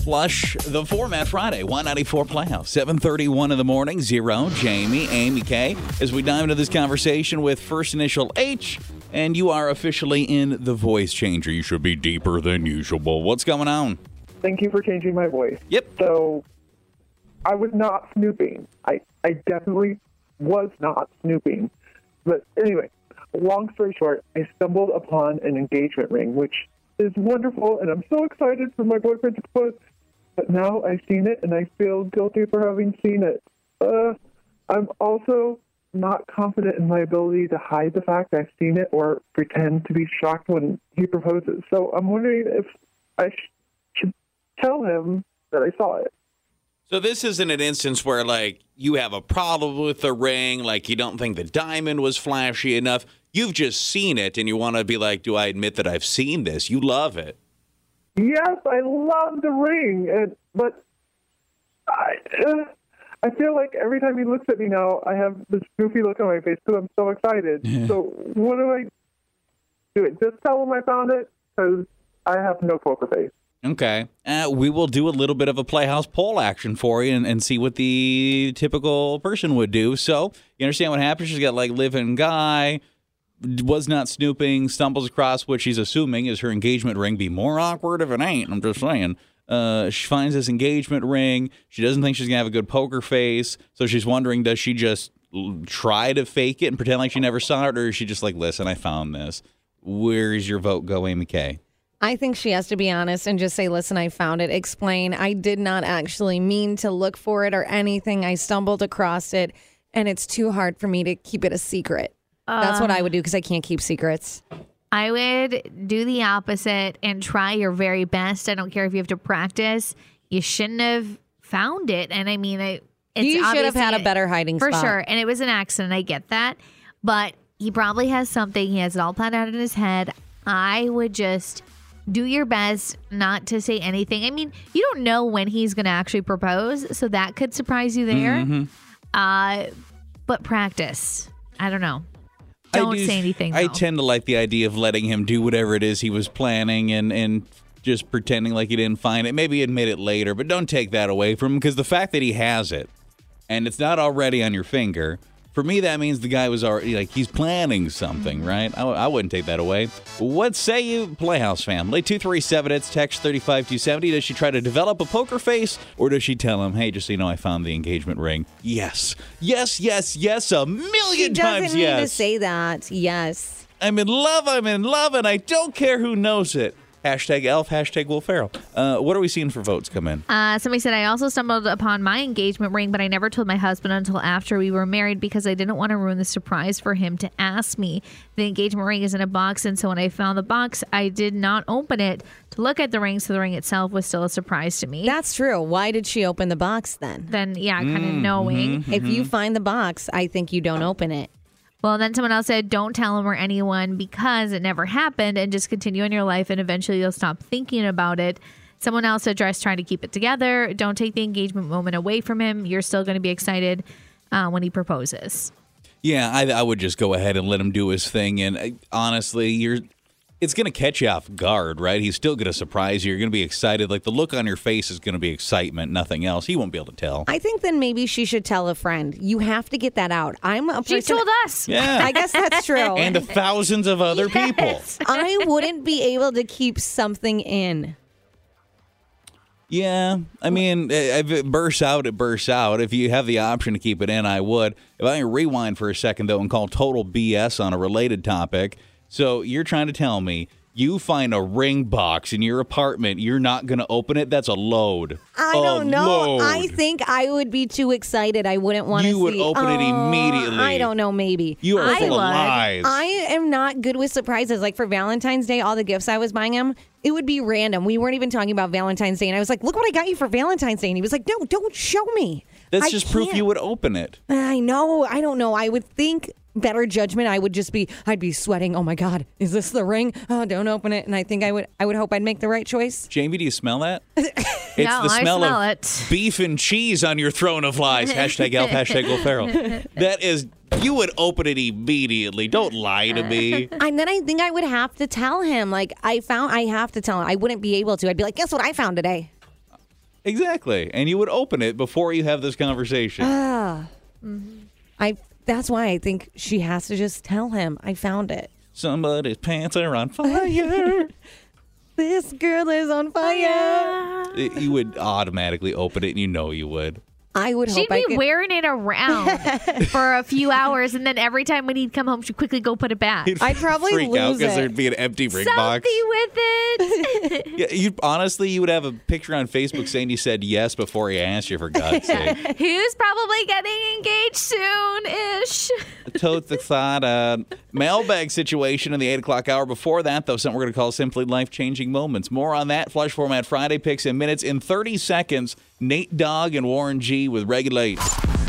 Flush the format Friday, 194 Playhouse, 7:31 in the morning, 0, Jamie, Amy K. As we dive into this conversation with first initial H, and you are officially in the voice changer. You should be deeper than usual. What's going on? Thank you for changing my voice. Yep. So, I was not snooping. I definitely was not snooping. But anyway, long story short, I stumbled upon an engagement ring, which is wonderful, and I'm so excited for my boyfriend to propose. But now I've seen it, and I feel guilty for having seen it. I'm also not confident in my ability to hide the fact I've seen it or pretend to be shocked when he proposes. So I'm wondering if I should tell him that I saw it. So this isn't an instance where, like, you have a problem with the ring, like you don't think the diamond was flashy enough. You've just seen it, and you want to be like, do I admit that I've seen this? You love it. Yes, I love the ring, but I feel like every time he looks at me now, I have this goofy look on my face because I'm so excited. So what do I do? Just tell him I found it because I have no poker face. Okay. We will do a little bit of a Playhouse poll action for you and see what the typical person would do. So you understand what happens? She's got, like, live-in guy, was not snooping, stumbles across what she's assuming is her engagement ring. Be more awkward if it ain't. I'm just saying. She finds this engagement ring. She doesn't think she's going to have a good poker face. So she's wondering, does she just try to fake it and pretend like she never saw it? Or is she just like, listen, I found this. Where's your vote go, Amy K? I think she has to be honest and just say, listen, I found it. Explain. I did not actually mean to look for it or anything. I stumbled across it, and it's too hard for me to keep it a secret. That's what I would do because I can't keep secrets. I would do the opposite and try your very best. I don't care if you have to practice. You shouldn't have found it. And I mean, you should have had a better hiding spot. For sure. And it was an accident. I get that. But he probably has something. He has it all planned out in his head. I would just do your best not to say anything. I mean, you don't know when he's going to actually propose, so that could surprise you there. Mm-hmm. But practice. I don't know. Don't say anything, though. I tend to like the idea of letting him do whatever it is he was planning and just pretending like he didn't find it. Maybe admit it later, but don't take that away from him, because the fact that he has it and it's not already on your finger, for me, that means the guy was already, like, he's planning something, right? I wouldn't take that away. What say you, Playhouse family? 237, it's text 35270. Does she try to develop a poker face, or does she tell him, hey, just so you know, I found the engagement ring? Yes. Yes, yes, yes, a million times yes. She doesn't need to say that. Yes. I'm in love, and I don't care who knows it. Hashtag Elf, hashtag Will Ferrell. What are we seeing for votes come in? Somebody said, I also stumbled upon my engagement ring, but I never told my husband until after we were married because I didn't want to ruin the surprise for him to ask me. The engagement ring is in a box, and so when I found the box, I did not open it to look at the ring, so the ring itself was still a surprise to me. That's true. Why did she open the box then? Then, yeah, kind of knowing. If you find the box, I think you don't open it. Well, then someone else said, don't tell him or anyone because it never happened, and just continue on your life, and eventually you'll stop thinking about it. Someone else addressed trying to keep it together. Don't take the engagement moment away from him. You're still going to be excited when he proposes. Yeah, I would just go ahead and let him do his thing. And honestly, it's going to catch you off guard, right? He's still going to surprise you. You're going to be excited. Like, the look on your face is going to be excitement, nothing else. He won't be able to tell. I think then maybe she should tell a friend. You have to get that out. I'm a person. She told us. Yeah. I guess that's true. And to thousands of other people. I wouldn't be able to keep something in. Yeah, I mean, if it bursts out, it bursts out. If you have the option to keep it in, I would. If I can rewind for a second, though, and call total BS on a related topic. So you're trying to tell me you find a ring box in your apartment, you're not going to open it? That's a load. I don't know. I think I would be too excited. I wouldn't want to see. You would open it immediately. I don't know, maybe. You are full of lies. I am not good with surprises. Like for Valentine's Day, all the gifts I was buying him, it would be random. We weren't even talking about Valentine's Day. And I was like, look what I got you for Valentine's Day. And he was like, no, don't show me. That's just proof you would open it. I know. I don't know. I would think better judgment. I'd be sweating. Oh my God, is this the ring? Oh, don't open it. And I think I would hope I'd make the right choice. Jamie, do you smell that? It's no, the smell I smell of it. Beef and cheese on your throne of lies. Hashtag Elf, hashtag Will Ferrell. That is, you would open it immediately. Don't lie to me. And then I think I would have to tell him. Like I have to tell him. I wouldn't be able to. I'd be like, guess what I found today? Exactly. And you would open it before you have this conversation. That's why I think she has to just tell him, I found it. Somebody's pants are on fire. This girl is on fire. You would automatically open it, and you know you would. I would She'd hope I be could. wearing it around for a few hours, and then every time when he'd come home, she'd quickly go put it back. I'd probably freak out lose because it. there'd be an empty ring Something box. with it. Yeah, you would have a picture on Facebook saying you said yes before he asked you, for God's sake. Who's probably getting engaged soon-ish? Totes excited. Mailbag situation in the 8 o'clock hour. Before that, though, something we're going to call Simply Life-Changing Moments. More on that. Flush Format Friday picks in minutes. In 30 seconds, Nate Dogg and Warren G with Regulate.